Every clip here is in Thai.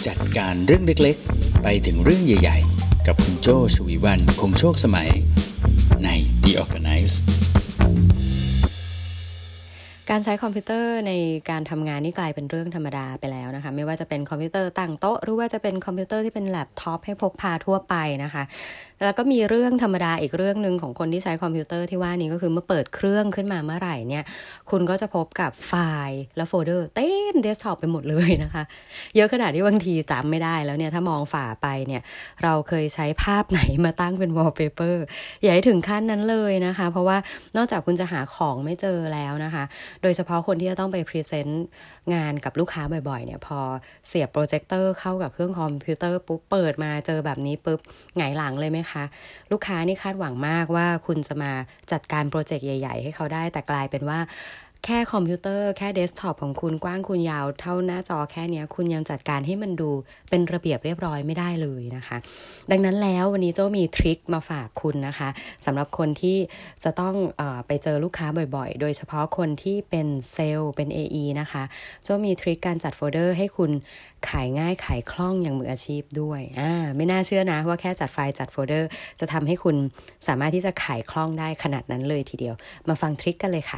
จัดการเรื่องเล็กๆไปถึงเรื่องใหญ่ๆกับคุณโจชวีวรรณคงโชคสมัยใน The Organize การใช้คอมพิวเตอร์ในการทำงานนี่กลายเป็นเรื่องธรรมดาไปแล้วนะคะไม่ว่าจะเป็นคอมพิวเตอร์ตั้งโต๊ะหรือว่าจะเป็นคอมพิวเตอร์ที่เป็นแล็ปท็อปให้พกพาทั่วไปนะคะแล้วก็มีเรื่องธรรมดาอีกเรื่องนึงของคนที่ใช้คอมพิวเตอร์ที่ว่านี้ก็คือเมื่อเปิดเครื่องขึ้นมาเมื่อไหร่เนี่ยคุณก็จะพบกับไฟล์และโฟลเดอร์เต็มเดสก์ท็อปไปหมดเลยนะคะเยอะขนาดที่บางทีจำไม่ได้แล้วเนี่ยถ้ามองฝ่าไปเนี่ยเราเคยใช้ภาพไหนมาตั้งเป็นวอลเปเปอร์อย่าให้ถึงขั้นนั้นเลยนะคะเพราะว่านอกจากคุณจะหาของไม่เจอแล้วนะคะโดยเฉพาะคนที่จะต้องไปพรีเซนต์งานกับลูกค้าบ่อยๆเนี่ยพอเสียบโปรเจคเตอร์เข้ากับเครื่องคอมพิวเตอร์ปุ๊บเปิดมาเจอแบบนี้ปุ๊บหงายหลังเลยไหมคะลูกค้านี่คาดหวังมากว่าคุณจะมาจัดการโปรเจกต์ใหญ่ๆให้เขาได้แต่กลายเป็นว่าแค่คอมพิวเตอร์แค่เดสก์ท็อปของคุณกว้างคุณยาวเท่าหน้าจอแค่นี้คุณยังจัดการให้มันดูเป็นระเบียบเรียบร้อยไม่ได้เลยนะคะดังนั้นแล้ววันนี้โจ้มีทริคมาฝากคุณนะคะสำหรับคนที่จะต้องไปเจอลูกค้าบ่อยๆโดยเฉพาะคนที่เป็นเซลล์เป็น AE นะคะโจ้มีทริคการจัดโฟลเดอร์ให้คุณขายง่ายขายคล่องอย่างมืออาชีพด้วยไม่น่าเชื่อนะว่าแค่จัดไฟล์จัดโฟลเดอร์จะทำให้คุณสามารถที่จะขายคล่องได้ขนาดนั้นเลยทีเดียวมาฟังทริคกันเลยค่ะ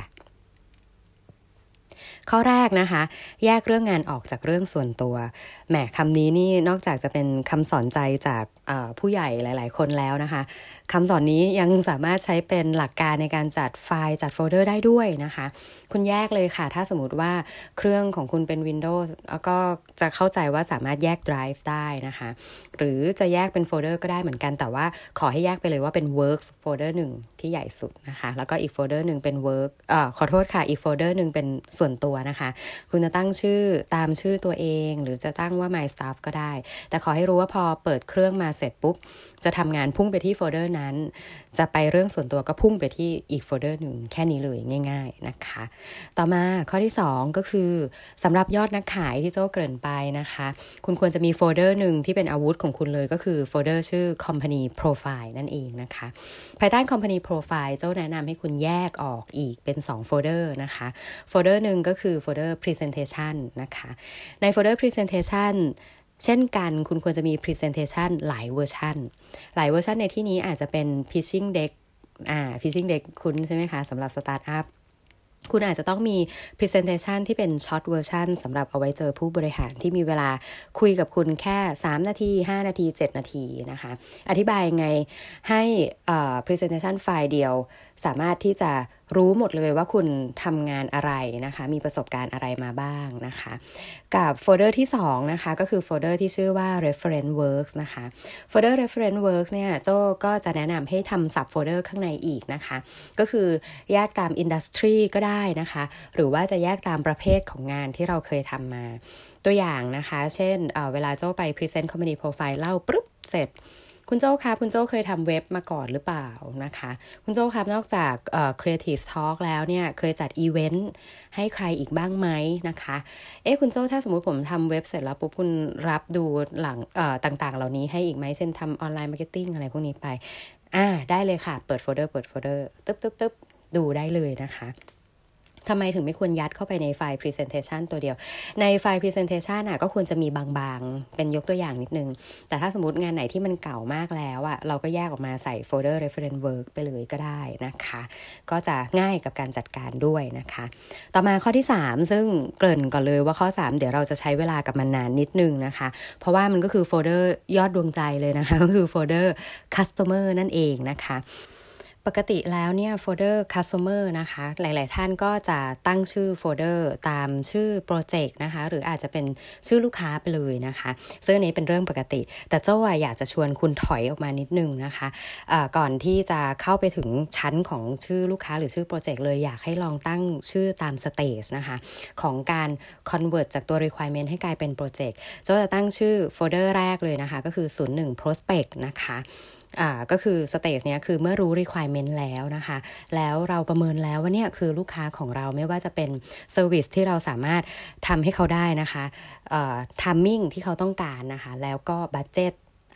ข้อแรกนะคะแยกเรื่องงานออกจากเรื่องส่วนตัวแหมคำนี้นี่นอกจากจะเป็นคำสอนใจจากผู้ใหญ่หลายๆคนแล้วนะคะคำสอนนี้ยังสามารถใช้เป็นหลักการในการจัดไฟล์จัดโฟลเดอร์ได้ด้วยนะคะคุณแยกเลยค่ะถ้าสมมติว่าเครื่องของคุณเป็น Windows แล้วก็จะเข้าใจว่าสามารถแยก Drive ได้นะคะหรือจะแยกเป็นโฟลเดอร์ก็ได้เหมือนกันแต่ว่าขอให้แยกไปเลยว่าเป็น Works โฟลเดอร์หนึ่งที่ใหญ่สุดนะคะแล้วก็อีกโฟลเดอร์หนึ่งเป็น Work ขอโทษค่ะอีกโฟลเดอร์หนึ่งเป็นส่วนตัวนะคะคุณจะตั้งชื่อตามชื่อตัวเองหรือจะตั้งว่า My Stuff ก็ได้แต่ขอให้รู้ว่าพอเปิดเครื่องมาเสร็จปุ๊บจะทำงานพุ่งไปที่โฟลเดอร์นั้นจะไปเรื่องส่วนตัวก็พุ่งไปที่อีกโฟลเดอร์หนึ่งแค่นี้เลยง่ายๆนะคะต่อมาข้อที่2ก็คือสำหรับยอดนักขายที่โจ้เกริ่นไปนะคะคุณควรจะมีโฟลเดอร์หนึ่งที่เป็นอาวุธของคุณเลยก็คือโฟลเดอร์ชื่อ Company Profile นั่นเองนะคะภายใต้ Company Profile โจ้แนะนำให้คุณแยกออกอีกเป็น2โฟลเดอร์นะคะโฟลเดอร์หนึ่งก็คือโฟลเดอร์ Presentation นะคะในโฟลเดอร์ Presentationเช่นกันคุณควรจะมี presentation หลายเวอร์ชันในที่นี้อาจจะเป็น pitching deck pitching deck คุณใช่ไหมคะสำหรับสตาร์ทอัพคุณอาจจะต้องมี presentation ที่เป็น short version สำหรับเอาไว้เจอผู้บริหารที่มีเวลาคุยกับคุณแค่3นาที5นาที7นาทีนะคะอธิบายยังไงให้presentation ไฟล์เดียวสามารถที่จะรู้หมดเลยว่าคุณทำงานอะไรนะคะมีประสบการณ์อะไรมาบ้างนะคะกับโฟลเดอร์ที่2นะคะก็คือโฟลเดอร์ที่ชื่อว่า reference works นะคะโฟลเดอร์ reference works เนี่ยโจ้ก็จะแนะนำให้ทำ sub folder ข้างในอีกนะคะก็คือแยกตาม industry ก็ได้นะคะหรือว่าจะแยกตามประเภทของงานที่เราเคยทำมาตัวอย่างนะคะเช่นเวลาโจ้ไป present company profile เล่าปุ๊บเสร็จคุณโจ้ครับคุณโจ้เคยทำเว็บมาก่อนหรือเปล่านะคะคุณโจ้ครับนอกจากCreative Talk แล้วเนี่ยเคยจัดอีเวนต์ให้ใครอีกบ้างไหมนะคะคุณโจ้ถ้าสมมุติผมทำเว็บเสร็จแล้วปุ๊บคุณรับดูหลังต่างๆเหล่านี้ให้อีกไหมเช่นทำออนไลน์มาร์เก็ตติ้งอะไรพวกนี้ไปได้เลยค่ะเปิดโฟลเดอร์ตึ๊บดูได้เลยนะคะทำไมถึงไม่ควรยัดเข้าไปในไฟล์ presentation ตัวเดียวในไฟล์ presentation ก็ควรจะมีบางๆเป็นยกตัวอย่างนิดนึงแต่ถ้าสมมติงานไหนที่มันเก่ามากแล้วเราก็แยกออกมาใส่โฟลเดอร์ reference work ไปเลยก็ได้นะคะก็จะง่ายกับการจัดการด้วยนะคะต่อมาข้อที่3ซึ่งเกริ่นก่อนเลยว่าข้อ3เดี๋ยวเราจะใช้เวลากับมันนานนิดนึงนะคะเพราะว่ามันก็คือโฟลเดอร์ยอดดวงใจเลยนะคะก็คือโฟลเดอร์ customer นั่นเองนะคะปกติแล้วเนี่ยโฟลเดอร์ customer นะคะหลายๆท่านก็จะตั้งชื่อโฟลเดอร์ตามชื่อโปรเจกต์นะคะหรืออาจจะเป็นชื่อลูกค้าไปเลยนะคะซึ่งอันนี้เป็นเรื่องปกติแต่เจ้าอยากจะชวนคุณถอยออกมานิดนึงนะคะก่อนที่จะเข้าไปถึงชั้นของชื่อลูกค้าหรือชื่อโปรเจกต์เลยอยากให้ลองตั้งชื่อตามสเตจนะคะของการ convert จากตัว requirement ให้กลายเป็นโปรเจกต์เจ้าจะตั้งชื่อโฟลเดอร์แรกเลยนะคะก็คือ01 prospect นะคะก็คือสเตจเนี้ยคือเมื่อรู้ requirement แล้วนะคะแล้วเราประเมินแล้วว่าเนี่ยคือลูกค้าของเราไม่ว่าจะเป็น service ที่เราสามารถทำให้เขาได้นะคะtiming ที่เขาต้องการนะคะแล้วก็ budget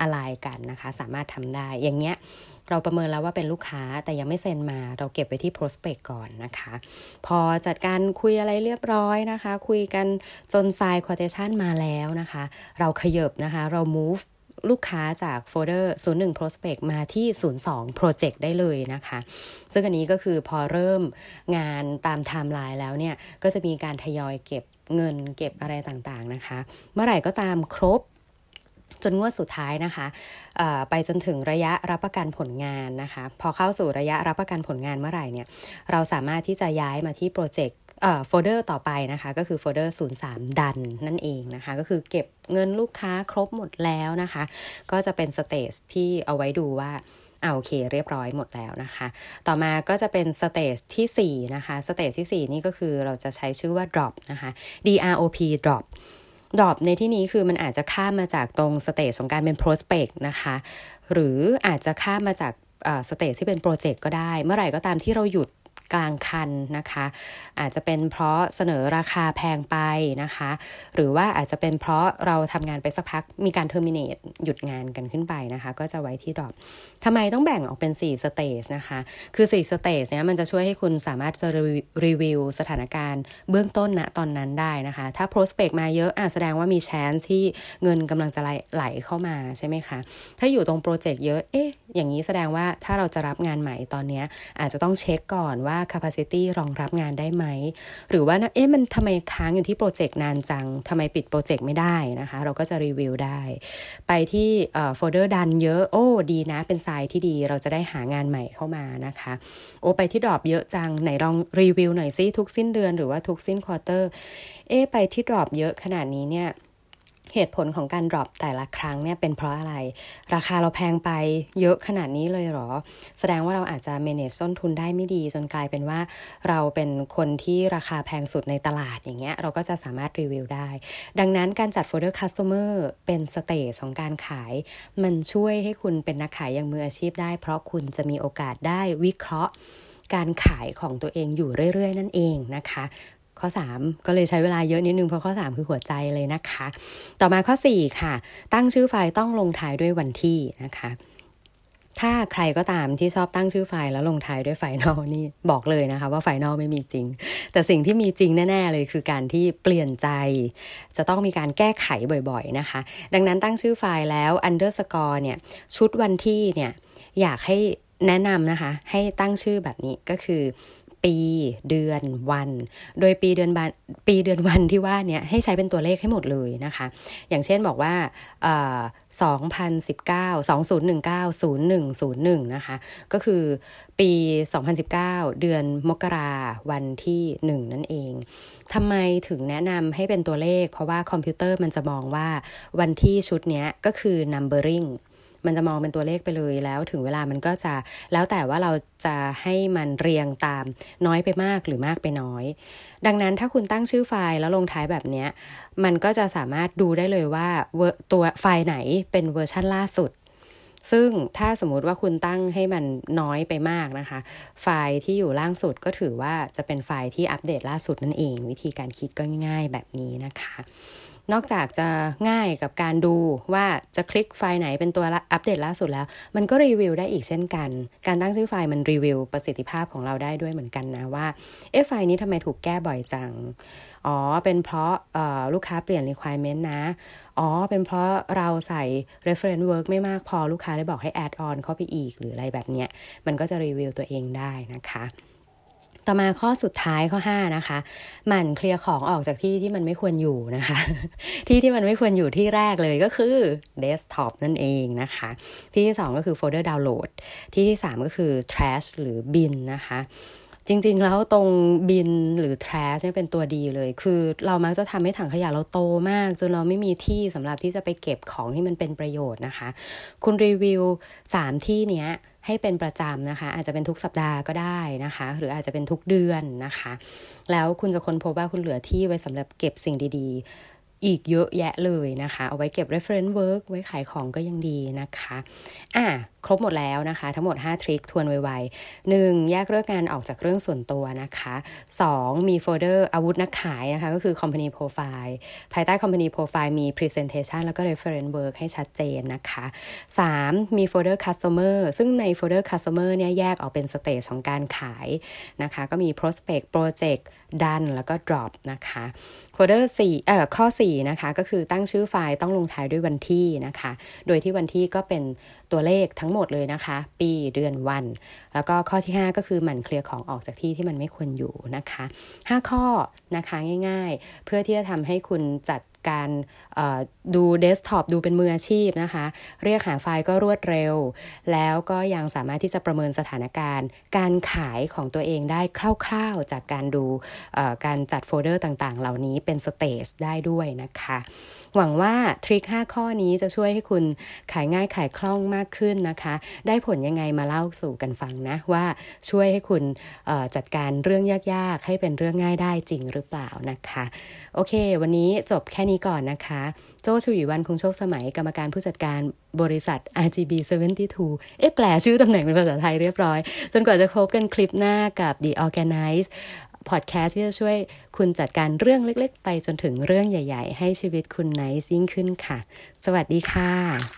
อะไรกันนะคะสามารถทำได้อย่างเงี้ยเราประเมินแล้วว่าเป็นลูกค้าแต่ยังไม่เซ็นมาเราเก็บไว้ที่ prospect ก่อนนะคะพอจัดการคุยอะไรเรียบร้อยนะคะคุยกันจน sign quotation มาแล้วนะคะเราขยับนะคะเรา move ลูกค้าจากโฟลเดอร์01 prospect มาที่02 project ได้เลยนะคะซึ่งอันนี้ก็คือพอเริ่มงานตามไทม์ไลน์แล้วเนี่ยก็จะมีการทยอยเก็บเงินเก็บอะไรต่างๆนะคะเมื่อไหร่ก็ตามครบจนงวดสุดท้ายนะคะไปจนถึงระยะรับประกันผลงานนะคะพอเข้าสู่ระยะรับประกันผลงานเมื่อไหร่เนี่ยเราสามารถที่จะย้ายมาที่โปรเจกต์โฟลเดอร์ต่อไปนะคะก็คือโฟลเดอร์03ดันนั่นเองนะคะก็คือเก็บเงินลูกค้าครบหมดแล้วนะคะก็จะเป็นสเตจที่เอาไว้ดูว่าโอเคเรียบร้อยหมดแล้วนะคะต่อมาก็จะเป็นสเตจที่4นะคะสเตจที่4นี่ก็คือเราจะใช้ชื่อว่า drop นะคะ drop drop ในที่นี้คือมันอาจจะข้ามมาจากตรงสเตจของการเป็น prospect นะคะหรืออาจจะข้ามมาจากสเตจที่เป็นโปรเจกต์ก็ได้เมื่อไหร่ก็ตามที่เราหยุดกลางคันนะคะอาจจะเป็นเพราะเสนอราคาแพงไปนะคะหรือว่าอาจจะเป็นเพราะเราทำงานไปสักพักมีการ terminate หยุดงานกันขึ้นไปนะคะก็จะไว้ที่ drop ทำไมต้องแบ่งออกเป็น4 stage นะคะคือ4 stage เนี่ยมันจะช่วยให้คุณสามารถจะรีวิวสถานการณ์เบื้องต้นณตอนนั้นได้นะคะถ้า prospect มาเยอะแสดงว่ามี chance ที่เงินกำลังจะไหลเข้ามาใช่ไหมคะถ้าอยู่ตรงโปรเจกต์เยอะอย่างนี้แสดงว่าถ้าเราจะรับงานใหม่ตอนนี้อาจจะต้องเช็คก่อนว่า capacity รองรับงานได้ไหมหรือว่ามันทำไมค้างอยู่ที่โปรเจกต์นานจังทำไมปิดโปรเจกต์ไม่ได้นะคะเราก็จะรีวิวได้ไปที่โฟลเดอร์ดันเยอะดีนะเป็นไซน์ที่ดีเราจะได้หางานใหม่เข้ามานะคะไปที่ดรอปเยอะจังไหนลองรีวิวหน่อยซิทุกสิ้นเดือนหรือว่าทุกสิ้นควอเตอร์ไปที่ดรอปเยอะขนาดนี้เนี่ยเหตุผลของการ drop แต่ละครั้งเนี่ยเป็นเพราะอะไรราคาเราแพงไปเยอะขนาดนี้เลยเหรอแสดงว่าเราอาจจะ manage ต้นทุนได้ไม่ดีจนกลายเป็นว่าเราเป็นคนที่ราคาแพงสุดในตลาดอย่างเงี้ยเราก็จะสามารถรีวิวได้ดังนั้นการจัด folder customer เป็นสเตจของการขายมันช่วยให้คุณเป็นนักขายอย่างมืออาชีพได้เพราะคุณจะมีโอกาสได้วิเคราะห์การขายของตัวเองอยู่เรื่อยๆนั่นเองนะคะข้อ3ก็เลยใช้เวลาเยอะนิดนึงเพราะข้อ3คือหัวใจเลยนะคะต่อมาข้อ4ค่ะตั้งชื่อไฟล์ต้องลงท้ายด้วยวันที่นะคะถ้าใครก็ตามที่ชอบตั้งชื่อไฟล์แล้วลงท้ายด้วยไฟนอลนี่บอกเลยนะคะว่าไฟนอลไม่มีจริงแต่สิ่งที่มีจริงแน่ๆเลยคือการที่เปลี่ยนใจจะต้องมีการแก้ไขบ่อยๆนะคะดังนั้นตั้งชื่อไฟล์แล้ว underscore เนี่ยชุดวันที่เนี่ยอยากให้แนะนำนะคะให้ตั้งชื่อแบบนี้ก็คือปีเดือนวันโดยปีเดือนวันที่ว่าเนี่ยให้ใช้เป็นตัวเลขให้หมดเลยนะคะอย่างเช่นบอกว่า2019 0101นะคะก็คือปี2019เดือนมกราวันที่1นั่นเองทำไมถึงแนะนำให้เป็นตัวเลขเพราะว่าคอมพิวเตอร์มันจะมองว่าวันที่ชุดนี้ก็คือ numberingมันจะมองเป็นตัวเลขไปเลยแล้วถึงเวลามันก็จะแล้วแต่ว่าเราจะให้มันเรียงตามน้อยไปมากหรือมากไปน้อยดังนั้นถ้าคุณตั้งชื่อไฟล์แล้วลงท้ายแบบนี้มันก็จะสามารถดูได้เลยว่าตัวไฟล์ไหนเป็นเวอร์ชันล่าสุดซึ่งถ้าสมมุติว่าคุณตั้งให้มันน้อยไปมากนะคะไฟล์ที่อยู่ล่างสุดก็ถือว่าจะเป็นไฟล์ที่อัปเดตล่าสุดนั่นเองวิธีการคิดก็ง่ายๆแบบนี้นะคะนอกจากจะง่ายกับการดูว่าจะคลิกไฟล์ไหนเป็นตัวอัปเดตล่าสุดแล้วมันก็รีวิวได้อีกเช่นกันการตั้งชื่อไฟล์มันรีวิวประสิทธิภาพของเราได้ด้วยเหมือนกันนะว่าไฟล์นี้ทำไมถูกแก้บ่อยจังเป็นเพราะลูกค้าเปลี่ยน requirement นะเป็นเพราะเราใส่ reference work ไม่มากพอลูกค้าเลยบอกให้ add on เข้าไปอีกหรืออะไรแบบเนี้ยมันก็จะรีวิวตัวเองได้นะคะต่อมาข้อสุดท้ายข้อ5นะคะหมั่นเคลียร์ของออกจากที่ที่มันไม่ควรอยู่นะคะที่มันไม่ควรอยู่ที่แรกเลยก็คือ desktop นั่นเองนะคะที่2ก็คือ folder download ที่3ก็คือ trash หรือ bin นะคะจริงๆแล้วตรงบินหรือ trash เนี่ยเป็นตัวดีเลยคือเรามักจะทำให้ถังขยะเราโตมากจนเราไม่มีที่สำหรับที่จะไปเก็บของที่มันเป็นประโยชน์นะคะคุณรีวิว3ที่เนี้ยให้เป็นประจำนะคะอาจจะเป็นทุกสัปดาห์ก็ได้นะคะหรืออาจจะเป็นทุกเดือนนะคะแล้วคุณจะค้นพบว่าคุณเหลือที่ไว้สำหรับเก็บสิ่งดีๆอีกเยอะแยะเลยนะคะเอาไว้เก็บ reference work ไว้ขายของก็ยังดีนะคะครบหมดแล้วนะคะทั้งหมด5ทริคทวนไวๆ1แยกเรื่องงานออกจากเรื่องส่วนตัวนะคะ2มีโฟลเดอร์อาวุธนักขายนะคะก็คือ company profile ภายใต้ company profile มี presentation แล้วก็ reference work ให้ชัดเจนนะคะ3มีโฟลเดอร์ customer ซึ่งในโฟลเดอร์ customer เนี่ยแยกออกเป็นสเตจของการขายนะคะก็มี prospect project done แล้วก็ drop นะคะโฟลเดอร์ข้อ4นะคะก็คือตั้งชื่อไฟล์ต้องลงท้ายด้วยวันที่นะคะโดยที่วันที่ก็เป็นตัวเลขทั้งหมดเลยนะคะปีเดือนวันแล้วก็ข้อที่5ก็คือหมั่นเคลียร์ของออกจากที่ที่มันไม่ควรอยู่นะคะ5ข้อนะคะง่ายๆเพื่อที่จะทำให้คุณจัดการดูเดสก์ท็อปดูเป็นมืออาชีพนะคะเรียกหาไฟล์ก็รวดเร็วแล้วก็ยังสามารถที่จะประเมินสถานการณ์การขายของตัวเองได้คร่าวๆจากการดูการจัดโฟลเดอร์ต่างๆเหล่านี้เป็นสเตจได้ด้วยนะคะหวังว่าทริค5ข้อนี้จะช่วยให้คุณขายง่ายขายคล่องมากขึ้นนะคะได้ผลยังไงมาเล่าสู่กันฟังนะว่าช่วยให้คุณจัดการเรื่องยากๆให้เป็นเรื่องง่ายได้จริงหรือเปล่านะคะโอเควันนี้จบแค่นี้ก่อนนะคะโจ้ชวีวรรณคงโชคสมัยกรรมการผู้จัดการบริษัท RGB 72แปลชื่อตำแหน่งเป็นภาษาไทยเรียบร้อยจนกว่าจะพบกันคลิปหน้ากับ The Organizeพอดแคสต์ที่จะช่วยคุณจัดการเรื่องเล็กๆไปจนถึงเรื่องใหญ่ๆให้ชีวิตคุณไนซ์ยิ่งขึ้นค่ะสวัสดีค่ะ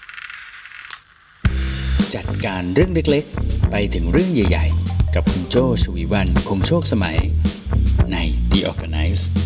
จัดการเรื่องเล็กๆไปถึงเรื่องใหญ่ๆกับคุณโจ้ชวีวรรณคงโชคสมัยใน The Organize